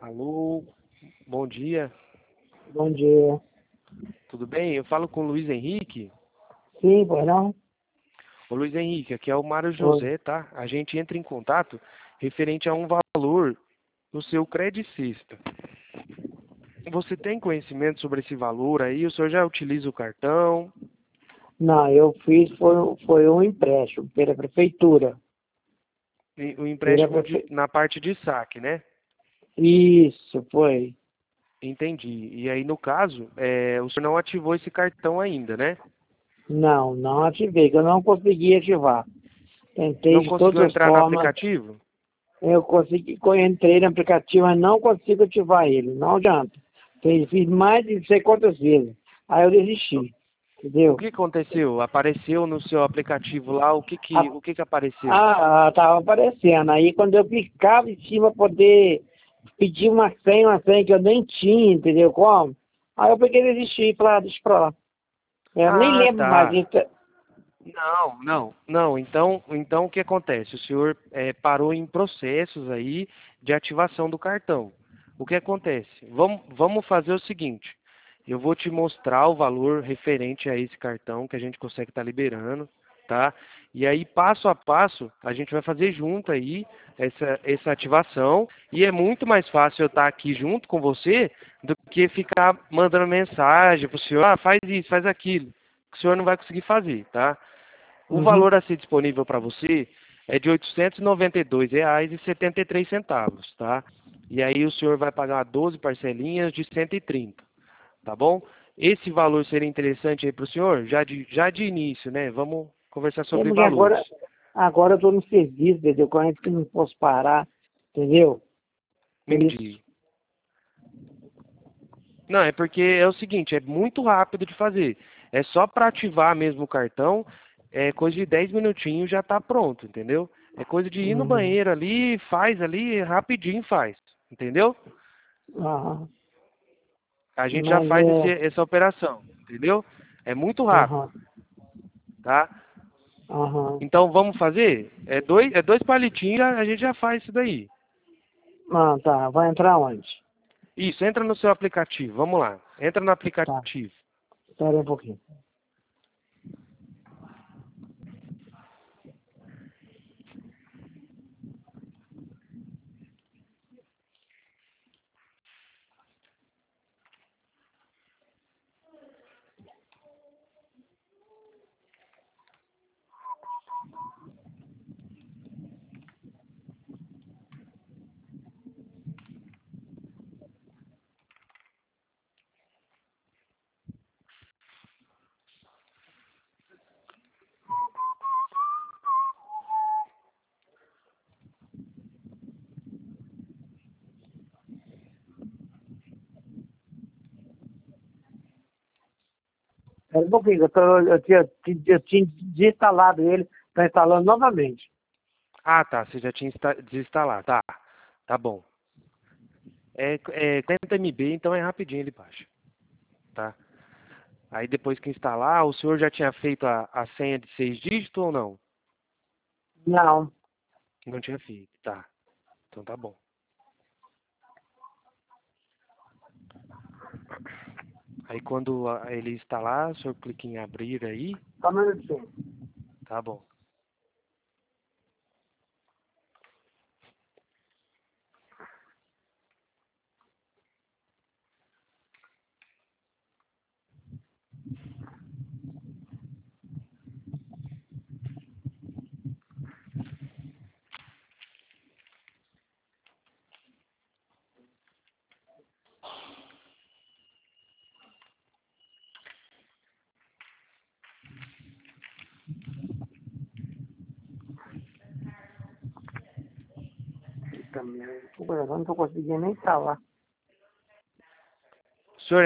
Alô, bom dia, Bom dia. tudo bem? Eu falo com o Luiz Henrique. Sim, pois não? Ô Luiz Henrique, aqui é o Mário Oi. José, tá? A gente entra em contato referente a um valor no seu Credicista. Você tem conhecimento sobre esse valor aí? O senhor já utiliza o cartão? Não, eu fiz, foi um empréstimo pela prefeitura. O Pela empréstimo prefe... na parte de saque, né? Isso, foi. Entendi. E aí, no caso, o senhor não ativou esse cartão ainda, né? Não, não ativei, que eu não consegui ativar. Tentei Não de conseguiu todas as entrar no formas. aplicativo? Entrei no aplicativo, mas não consigo ativar ele. Não adianta. Fiz mais de não sei quantas vezes. Aí eu desisti. O Entendeu? que aconteceu? Apareceu no seu aplicativo lá? O que A, que, o que que apareceu? tava aparecendo. Aí quando eu clicava em cima para poder pedir uma senha que eu nem tinha, entendeu como? Aí eu peguei e desisti e falei, deixa pra lá. Eu nem Ah, lembro mais tá. disso. Não. Então o que acontece? O senhor parou em processos aí de ativação do cartão. O que acontece? Vamos fazer o seguinte. Eu vou te mostrar o valor referente a esse cartão que a gente consegue estar liberando, tá? E aí, passo a passo, a gente vai fazer junto aí essa ativação. E é muito mais fácil eu estar aqui junto com você do que ficar mandando mensagem para o senhor, faz isso, faz aquilo, que o senhor não vai conseguir fazer, tá? O Uhum. valor a ser disponível para você é de R$ 892,73, tá? E aí o senhor vai pagar 12 parcelinhas de 130, tá bom? Esse valor seria interessante aí para o senhor? Já de início, né? Vamos conversar É sobre porque valores. agora eu tô no serviço, entendeu? Corrente que não posso parar, entendeu? Por isso. Entendi. Não, é porque é o seguinte, é muito rápido de fazer. É só para ativar mesmo o cartão, é coisa de 10 minutinhos já está pronto, entendeu? É coisa de ir no Uhum. banheiro ali, faz ali, rapidinho faz, entendeu? Aham. A gente já Mas faz essa operação, entendeu? É muito rápido, Aham. tá? Aham. Então vamos fazer? É dois palitinhos, a gente já faz isso daí. Ah, tá. Vai entrar onde? Isso, entra no seu aplicativo, vamos lá. Entra no Tá. aplicativo. Espera aí um pouquinho. Espera um pouquinho. Eu tinha desinstalado ele. Tá instalando novamente. Ah, tá, você já tinha desinstalado, tá bom. É 40 MB, então é rapidinho ele baixa, tá? Aí depois que instalar, o senhor já tinha feito a senha de 6 dígitos ou não? Não. Não tinha feito, tá. Então tá bom. Aí quando ele instalar, o senhor clica em abrir aí, Só um minutinho. tá bom. Também. Eu não tô conseguindo nem instalar. O senhor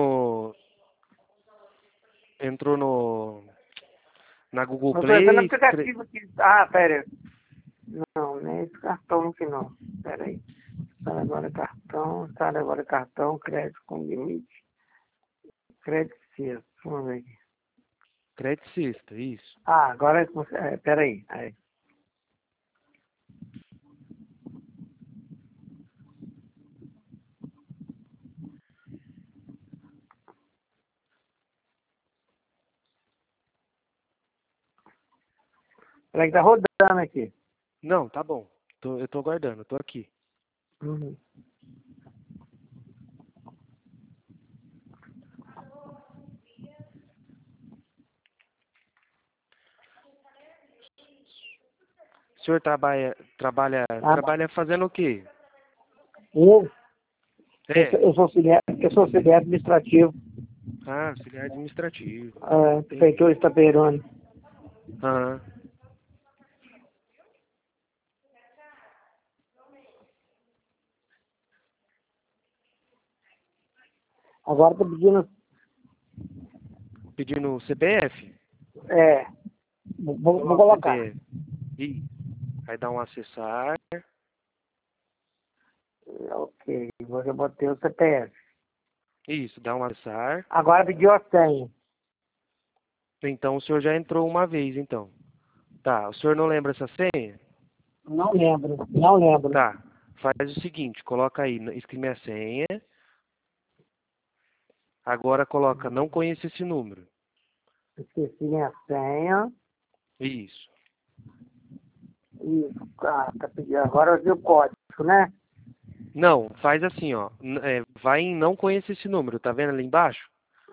entrou na Google Eu tô entrando no Play, aplicativo aqui. Ah, pera. Não, não é esse cartão aqui não. Pera aí. Instala agora cartão, crédito com limite, crédito sexto. Vamos ver aqui. Credit System, isso. Ah, agora, pera aí. Aí. Peraí que tá rodando aqui. Não, tá bom. Eu tô aguardando, tô aqui. Uhum. O senhor trabalha fazendo o quê? Eu, É. eu sou auxiliar administrativo, Auxiliar administrativo. prefeitura Entendi. de Itaperuna. Aham. Agora tô pedindo, Pedindo o CPF? é, vou Coloca o colocar. CPF. Ih, aí dá um acessar. Ok, agora eu botei o CPF. Isso, dá um acessar. Agora pediu a senha. Então o senhor já entrou uma vez, então. Tá, o senhor não lembra essa senha? Não lembro, não lembro. Tá, faz o seguinte, coloca aí, escreve a senha. Agora coloca, não conheço esse número. Esqueci minha senha. Isso. E tá pedindo. Agora eu vi o código, né? Não, faz assim, ó. Vai em não conheço esse número, tá vendo ali embaixo?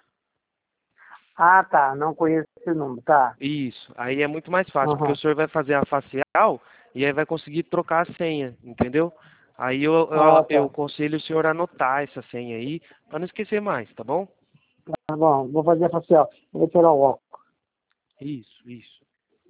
Ah, tá. Não conheço esse número, tá. Isso. Aí é muito mais fácil, porque o Aham. senhor vai fazer a facial e aí vai conseguir trocar a senha, entendeu? Aí Ah, eu tá. aconselho o senhor a anotar essa senha aí, para não esquecer mais, tá bom? Tá bom, vou fazer a facial. Vou tirar o óculos. Isso, isso.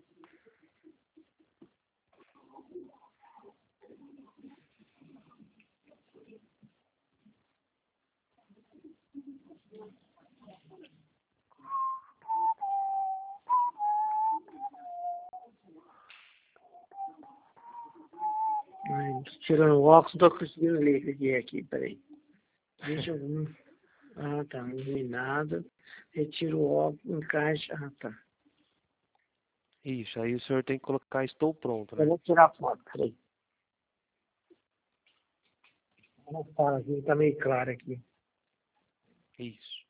Ai, tirando o óculos, não tô conseguindo ler o que é aqui, peraí. Deixa eu ver. Ah, tá. Iluminado. Retiro o óculos, encaixa. Ah, tá. Isso, aí o senhor tem que colocar estou pronto, Eu né? vou tirar a foto, peraí. Não fala aqui, tá meio claro aqui. Isso.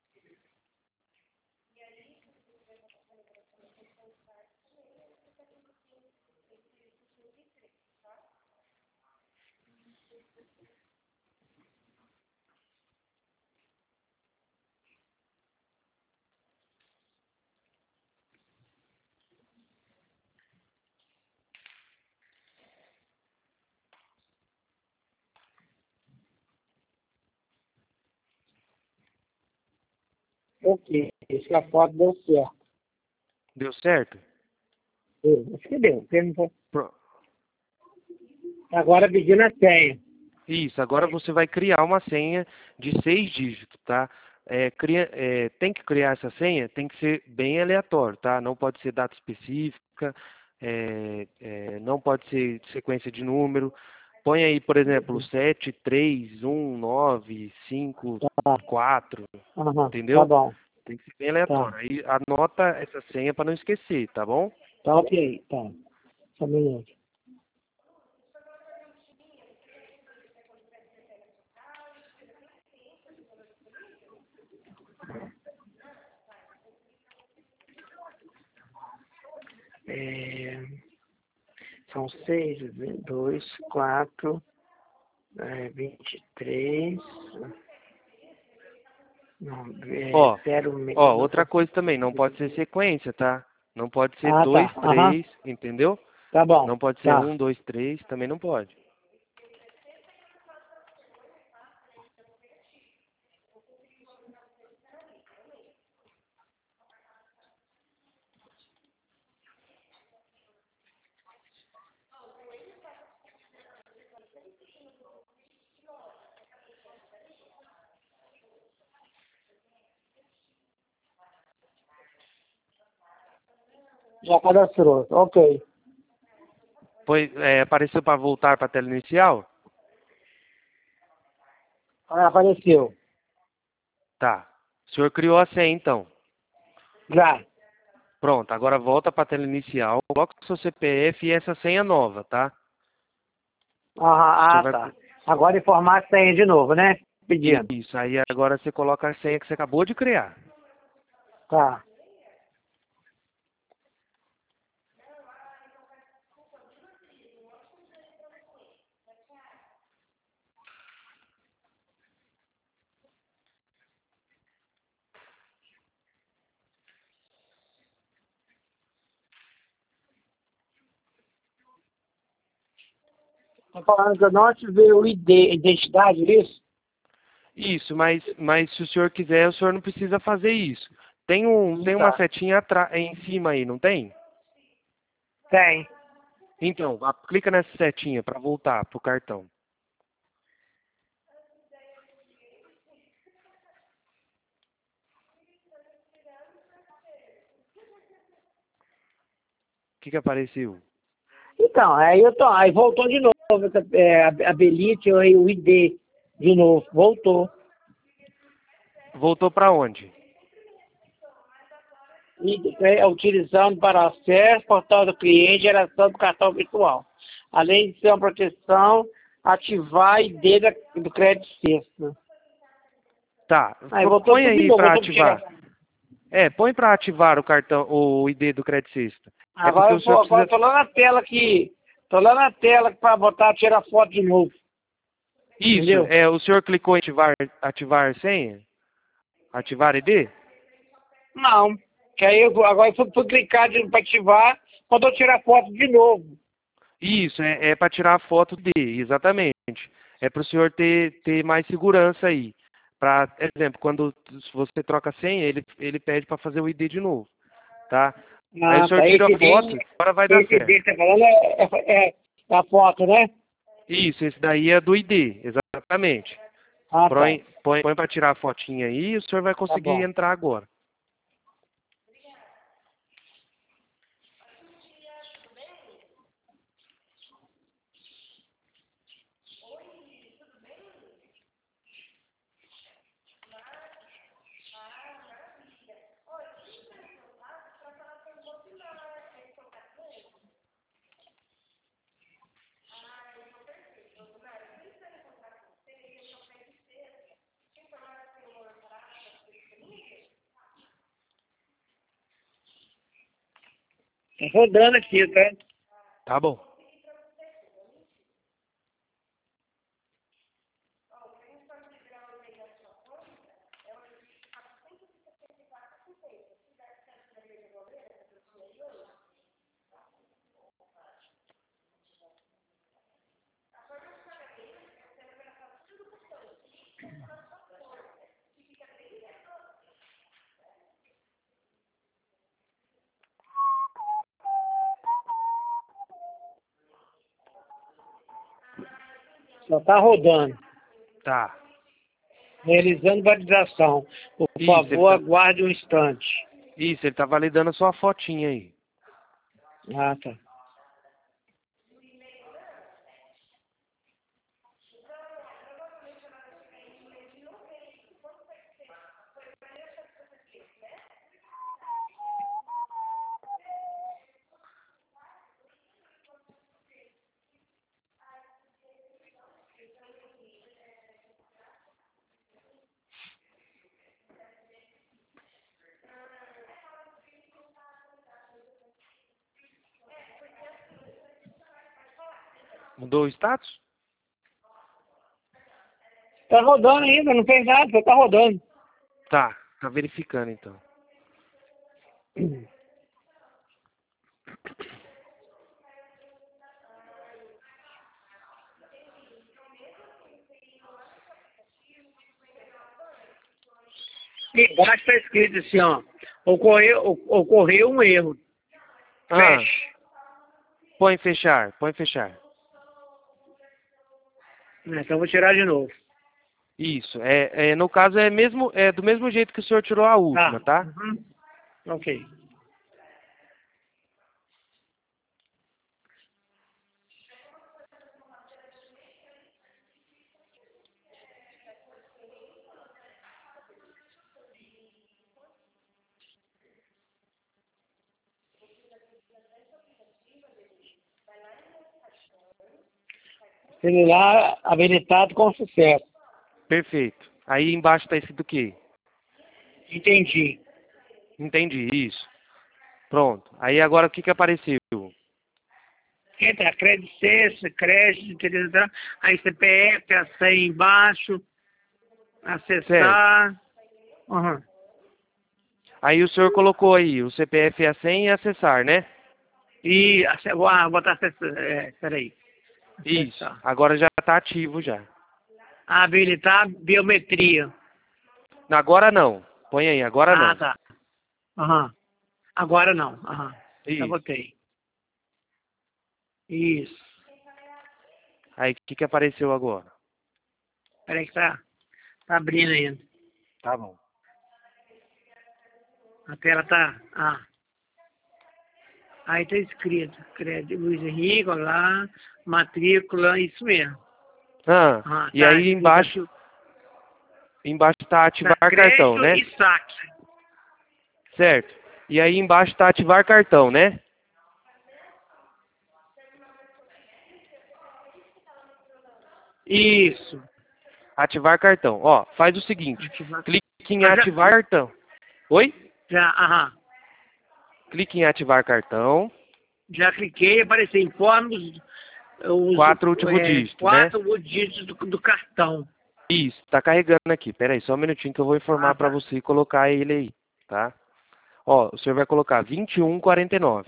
Ok, esse a foto deu certo. Deu certo? Acho que deu. Perguntou. Pro- Agora pedindo a senha. Isso, agora você vai criar uma senha de 6 dígitos, tá? Tem que criar essa senha, tem que ser bem aleatório, tá? Não pode ser data específica, não pode ser sequência de número. Põe aí, por exemplo, 7, 3, 1, 9, 5, Tá. 4, Aham, tá entendeu? bom. Tem que ser bem aleatório. Tá. Aí anota essa senha para não esquecer, tá bom? Tá ok, tá. Só um minuto. É, são 6, 2, 4, 23. Não, Ó, 0, outra coisa também, não pode ser sequência, tá? Não pode ser Ah, tá. 2, Aham. 3, entendeu? Tá bom. Não pode ser Tá. 1, 2, 3, também não pode. Já cadastrou. Ok. Pois, apareceu para voltar para a tela inicial? Ah, apareceu. Tá. O senhor criou a senha, então. Já. Pronto, agora volta para a tela inicial, coloca o seu CPF e essa senha nova, tá? Aham, O senhor ah, vai... tá. Agora informar a senha de novo, né? Pedindo. Isso, aí agora você coloca a senha que você acabou de criar. Tá. Tô falando que eu não ativei o ID, identidade, isso? Isso, mas se o senhor quiser, o senhor não precisa fazer isso. Tem uma Tá. setinha em cima aí, não tem? Tem. Então, clica nessa setinha para voltar pro cartão. O que apareceu? Então, aí voltou de novo, a Belite, o ID de novo, voltou. Voltou para onde? E, utilizando para acesso, portal do cliente, geração do cartão virtual. Além de ser uma proteção, ativar ID do crédito sexto. Tá, Aí voltou põe tudo de aí novo, para voltou para ativar. tirar. Põe para ativar o cartão, o ID do credicista. É porque Agora, o senhor agora precisa. tô lá na tela aqui. Tô lá na tela para botar, tirar foto de novo. Isso, Entendeu? o senhor clicou em ativar senha? Ativar ID? Não. Que aí agora eu fui clicar para ativar, quando eu tirar foto de novo. Isso, é para tirar a foto dele, exatamente. É para o senhor ter mais segurança aí. Para, exemplo, quando você troca a senha, ele pede para fazer o ID de novo, tá? Aí o Ah, senhor tá. tira a foto, agora vai dar Esse certo. D que tá falando é a foto, né? Isso, esse daí é do ID, exatamente. Ah, tá. Põe para tirar a fotinha aí e o senhor vai Tá conseguir bom. entrar agora. Tá rodando aqui, tá? Tá bom. Só tá rodando. Tá. Realizando validação. Por Isso, favor, aguarde um instante. ele tá validando a sua fotinha aí. Ah, tá. Mudou o status? Tá rodando ainda, não fez nada, só tá rodando. Tá verificando então. E embaixo tá escrito assim, ó. Ocorreu um erro. Ah, Feche. põe fechar. Então eu vou tirar de novo. Isso, no caso é do mesmo jeito que o senhor tirou a última, Tá. tá? Uhum. Ok. Celular habilitado com sucesso. Perfeito. Aí embaixo tá escrito o quê? Entendi. Entendi, isso. Pronto. Aí agora o que apareceu? Entra crédito sexta, crédito, entendeu? Aí CPF, a senha embaixo, Certo. acessar. Uhum. Aí o senhor colocou aí o CPF e a senha e acessar, né? E vou botar acessar. Peraí. Isso. Acessar. Agora já está ativo já. Habilitar biometria. Agora não. Põe aí, agora não. Tá. Aham. Agora não. Aham. Já Isso. botei. Isso. Aí, o que apareceu agora? Peraí que tá abrindo ainda. Tá bom. A tela tá... Aí tá escrito. Crédito Luiz Henrique, olha lá. Matrícula, isso mesmo. E Tá aí embaixo está ativar cartão, crédito né? e saque. Certo. E aí embaixo está ativar cartão, né? Isso. Ativar cartão. Ó, faz o seguinte. Clique em ativar cartão. Oi? Clique em ativar cartão. Já cliquei, apareceu informe os 4 últimos dígitos, né? 4 dígitos do cartão. Isso, tá carregando aqui. Pera aí, só um minutinho que eu vou informar para você colocar ele aí, tá? Ó, o senhor vai colocar 2149.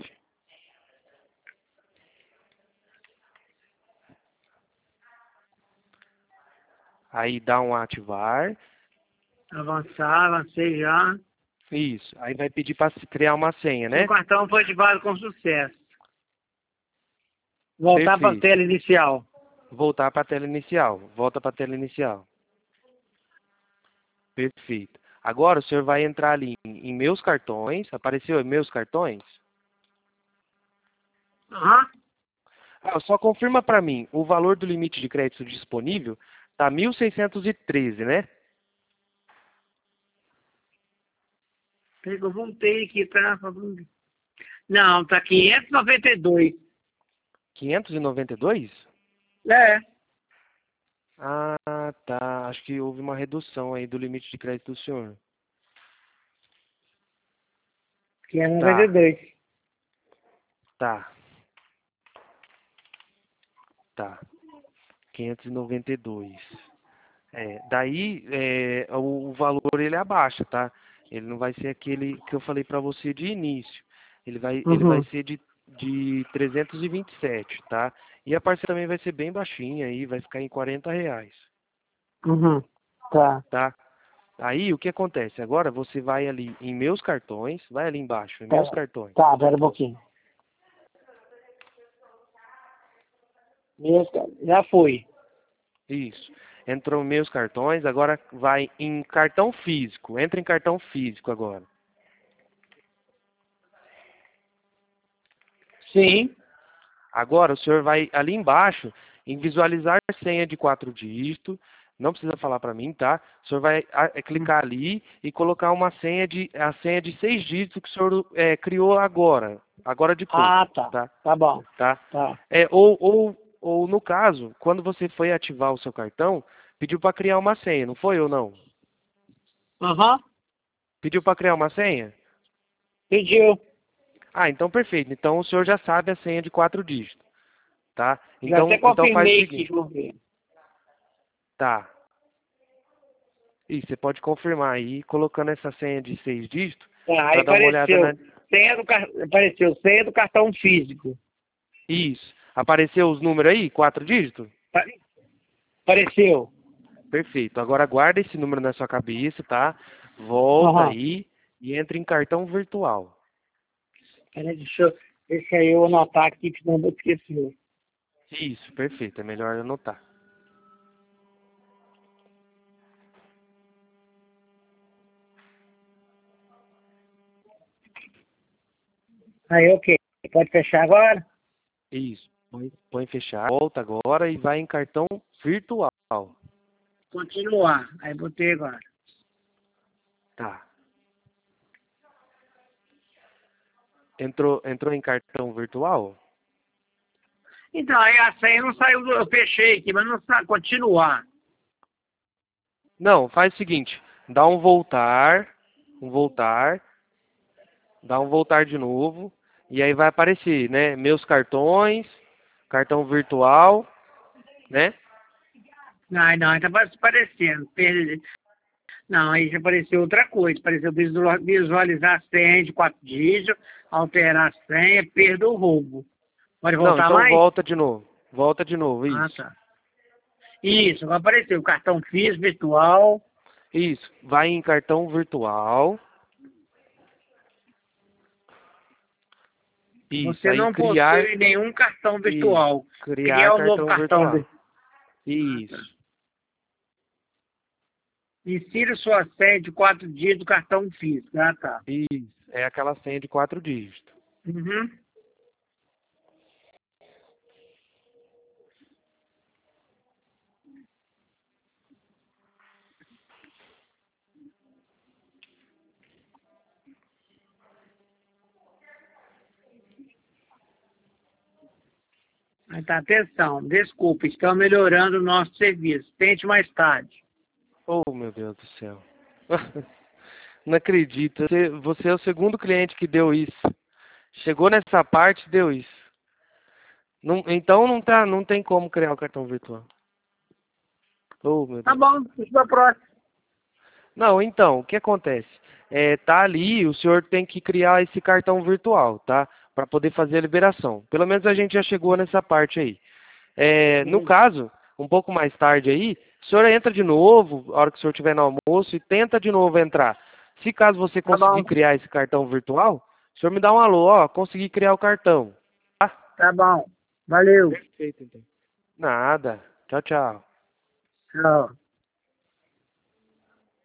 Aí dá um ativar. Avancei já. Isso. Aí vai pedir para criar uma senha, né? O cartão foi ativado com sucesso. Voltar para a Perfeito. tela inicial. Voltar para a tela inicial. Volta para a tela inicial. Perfeito. Agora o senhor vai entrar ali em meus cartões. Apareceu em meus cartões? Só confirma para mim, o valor do limite de crédito disponível tá 1.613, né? Peraí que eu voltei aqui, tá? Não, tá 592. 592? É. Ah, tá. Acho que houve uma redução aí do limite de crédito do senhor. 592. Tá. 592. Daí o valor ele abaixa, tá? Ele não vai ser aquele que eu falei para você de início. Ele vai ser de 327, tá? E a parcela também vai ser bem baixinha aí, vai ficar em R$ 40. Tá? Aí o que acontece? Agora você vai ali em meus cartões, vai ali embaixo, em meus cartões. Tá, pera um pouquinho. Já foi. Isso. Entrou meus cartões, agora vai em cartão físico. Entra em cartão físico agora. Sim. Agora o senhor vai ali embaixo em visualizar senha de 4 dígitos. Não precisa falar para mim, tá? O senhor vai clicar ali e colocar a senha de 6 dígitos que o senhor criou agora de pouco. Tá. Tá bom. Tá? Tá. Ou no caso, quando você foi ativar o seu cartão, pediu para criar uma senha, não foi ou não? Pediu para criar uma senha? Pediu. Então perfeito. Então o senhor já sabe a senha de 4 dígitos, tá? Já até Então faz o confirmei seguinte. aqui. Tá. E você pode confirmar aí, colocando essa senha de 6 dígitos, Aí para dar uma olhada na... Apareceu senha do cartão físico. Isso. Apareceu os números aí, 4 dígitos? Apareceu. Perfeito. Agora guarda esse número na sua cabeça, tá? Volta aí e entra em cartão virtual. Peraí, deixa eu anotar aqui, que não vou esquecer. Isso, perfeito. É melhor anotar. Aí, ok. Pode fechar agora? Isso. Põe fechar. Volta agora e vai em cartão virtual. Continuar. Aí botei agora. Tá. Entrou em cartão virtual? Então, aí a senha não saiu, eu fechei aqui, mas não saiu. Continuar. Não, faz o seguinte. Dá um voltar. Dá um voltar de novo. E aí vai aparecer, né? Meus cartões. Cartão virtual. Né? Não, tá aparecendo. Não, aí já apareceu outra coisa. Apareceu visualizar a senha de 4 dígitos, alterar a senha, perda o roubo. Pode voltar então mais? volta de novo. Volta de novo, Ah, isso. tá. Isso, vai aparecer o cartão físico, virtual. Isso. Vai em cartão virtual. Isso. Você Aí não criar. possui nenhum cartão Isso. virtual. Criar Criar um novo cartão cartão. virtual. Ah, tá. Isso. Insira sua senha de 4 dias do cartão físico. Ah, tá. Isso. É aquela senha de 4 dígitos. Uhum. Aí tá, atenção. Desculpe, estamos melhorando o nosso serviço. Tente mais tarde. Oh, meu Deus do céu. Não acredito. Você é o segundo cliente que deu isso. Chegou nessa parte, deu isso. Então não tem como criar o cartão virtual. Oh, meu Tá Deus. bom, deixa pra próxima. Não, então, o que acontece? Tá ali, o senhor tem que criar esse cartão virtual, tá? Para poder fazer a liberação. Pelo menos a gente já chegou nessa parte aí. No caso, um pouco mais tarde aí, o senhor entra de novo, a hora que o senhor estiver no almoço, e tenta de novo entrar. Se caso você Tá conseguir bom, criar esse cartão virtual, o senhor me dá um alô, ó, consegui criar o cartão. Tá? tá bom. Valeu. Perfeito, então. Nada. Tchau, tchau. Tchau.